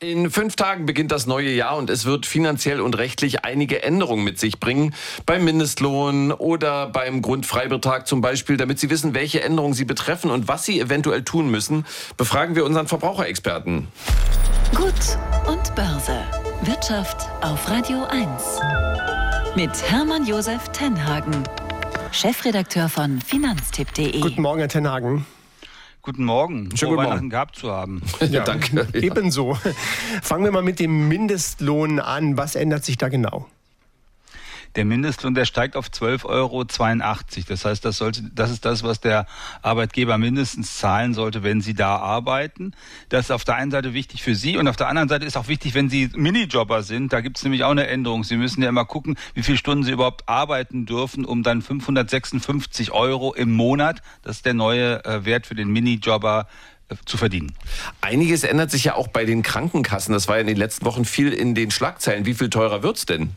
In 5 Tagen beginnt das neue Jahr und es wird finanziell und rechtlich einige Änderungen mit sich bringen. Beim Mindestlohn oder beim Grundfreibetrag zum Beispiel. Damit Sie wissen, welche Änderungen Sie betreffen und was Sie eventuell tun müssen, befragen wir unseren Verbraucherexperten. Gut und Börse. Wirtschaft auf Radio 1. Mit Hermann Josef Tenhagen, Chefredakteur von Finanztipp.de. Guten Morgen, Herr Tenhagen. Guten Morgen. Schönen guten Weihnachten gehabt zu haben. Ja, danke. Ebenso. Fangen wir mal mit dem Mindestlohn an. Was ändert sich da genau? Der Mindestlohn, der steigt auf 12,82 €. Das heißt, das ist das, was der Arbeitgeber mindestens zahlen sollte, wenn Sie da arbeiten. Das ist auf der einen Seite wichtig für Sie und auf der anderen Seite ist auch wichtig, wenn Sie Minijobber sind. Da gibt es nämlich auch eine Änderung. Sie müssen ja immer gucken, wie viele Stunden Sie überhaupt arbeiten dürfen, um dann 556 € im Monat, das ist der neue Wert für den Minijobber, zu verdienen. Einiges ändert sich ja auch bei den Krankenkassen. Das war ja in den letzten Wochen viel in den Schlagzeilen. Wie viel teurer wird's denn?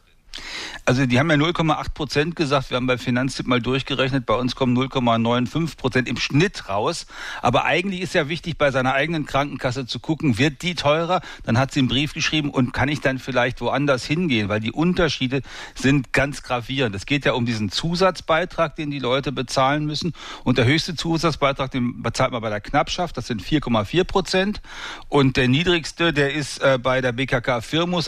Also die haben ja 0,8% gesagt, wir haben bei Finanztipp mal durchgerechnet, bei uns kommen 0,95% im Schnitt raus. Aber eigentlich ist ja wichtig, bei seiner eigenen Krankenkasse zu gucken, wird die teurer? Dann hat sie einen Brief geschrieben und kann ich dann vielleicht woanders hingehen? Weil die Unterschiede sind ganz gravierend. Es geht ja um diesen Zusatzbeitrag, den die Leute bezahlen müssen. Und der höchste Zusatzbeitrag, den bezahlt man bei der Knappschaft, das sind 4,4%. Und der niedrigste, der ist bei der BKK Firmus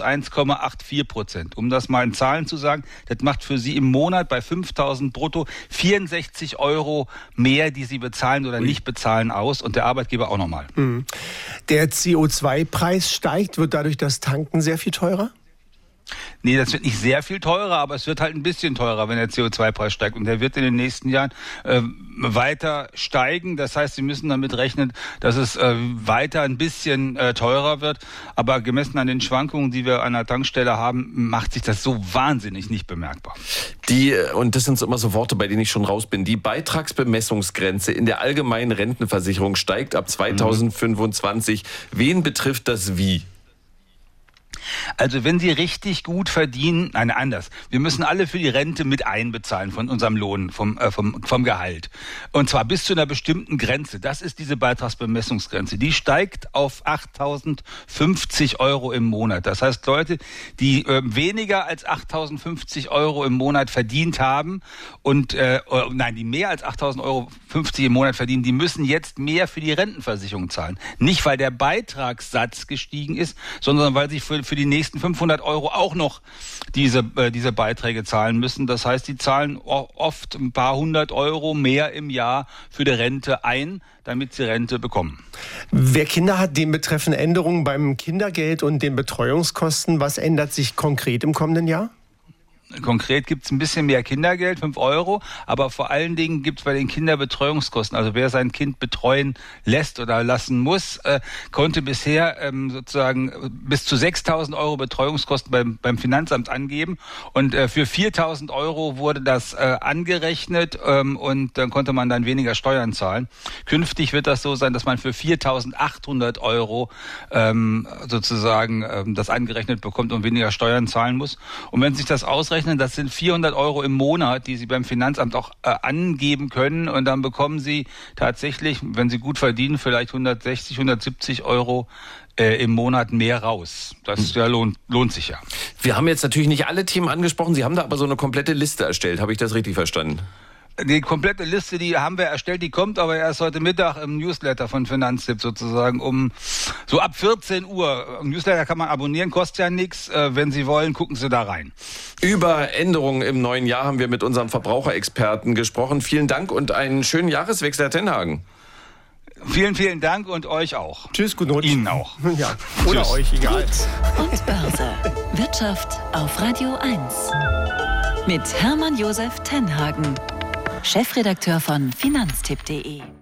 1,84%. Um das mal in Zahlen zu sagen, das macht für Sie im Monat bei 5.000 brutto 64 € mehr, die Sie bezahlen oder nicht bezahlen aus und der Arbeitgeber auch nochmal. Der CO2-Preis steigt, wird dadurch das Tanken sehr viel teurer? Nee, das wird nicht sehr viel teurer, aber es wird halt ein bisschen teurer, wenn der CO2-Preis steigt. Und der wird in den nächsten Jahren weiter steigen. Das heißt, Sie müssen damit rechnen, dass es weiter ein bisschen teurer wird. Aber gemessen an den Schwankungen, die wir an der Tankstelle haben, macht sich das so wahnsinnig nicht bemerkbar. Und das sind immer so Worte, bei denen ich schon raus bin, die Beitragsbemessungsgrenze in der allgemeinen Rentenversicherung steigt ab 2025. Wen betrifft das wie? Also wenn Sie richtig gut verdienen, nein, anders. Wir müssen alle für die Rente mit einbezahlen von unserem Lohn, vom Gehalt. Und zwar bis zu einer bestimmten Grenze. Das ist diese Beitragsbemessungsgrenze. Die steigt auf 8.050 € im Monat. Das heißt, Leute, die weniger als 8.050 € im Monat verdient haben und die mehr als 8.050 € im Monat verdienen, die müssen jetzt mehr für die Rentenversicherung zahlen. Nicht, weil der Beitragssatz gestiegen ist, sondern weil sie für die nächsten 500 € auch noch diese Beiträge zahlen müssen. Das heißt, die zahlen oft ein paar 100 € mehr im Jahr für die Rente ein, damit sie Rente bekommen. Wer Kinder hat, dem betreffen Änderungen beim Kindergeld und den Betreuungskosten. Was ändert sich konkret im kommenden Jahr? Konkret gibt es ein bisschen mehr Kindergeld, 5 €, aber vor allen Dingen gibt es bei den Kinderbetreuungskosten, also wer sein Kind betreuen lässt oder lassen muss, konnte bisher sozusagen bis zu 6.000 € Betreuungskosten beim Finanzamt angeben und für 4.000 € wurde das angerechnet und dann konnte man dann weniger Steuern zahlen. Künftig wird das so sein, dass man für 4.800 € sozusagen das angerechnet bekommt und weniger Steuern zahlen muss. Und wenn sich das ausrechnet, das sind 400 € im Monat, die Sie beim Finanzamt auch angeben können. Und dann bekommen Sie tatsächlich, wenn Sie gut verdienen, vielleicht 160, 170 € im Monat mehr raus. Das lohnt sich ja. Wir haben jetzt natürlich nicht alle Themen angesprochen. Sie haben da aber so eine komplette Liste erstellt. Habe ich das richtig verstanden? Die komplette Liste, die haben wir erstellt, die kommt aber erst heute Mittag im Newsletter von Finanztipp sozusagen so ab 14 Uhr. Im Newsletter kann man abonnieren, kostet ja nichts. Wenn Sie wollen, gucken Sie da rein. Über Änderungen im neuen Jahr haben wir mit unserem Verbraucherexperten gesprochen. Vielen Dank und einen schönen Jahreswechsel, Herr Tenhagen. Vielen, vielen Dank und euch auch. Tschüss, guten Rutsch. Ihnen auch. Ja, oder euch, egal. Gut und Börse. Wirtschaft auf Radio 1. Mit Hermann Josef Tenhagen, Chefredakteur von Finanztipp.de.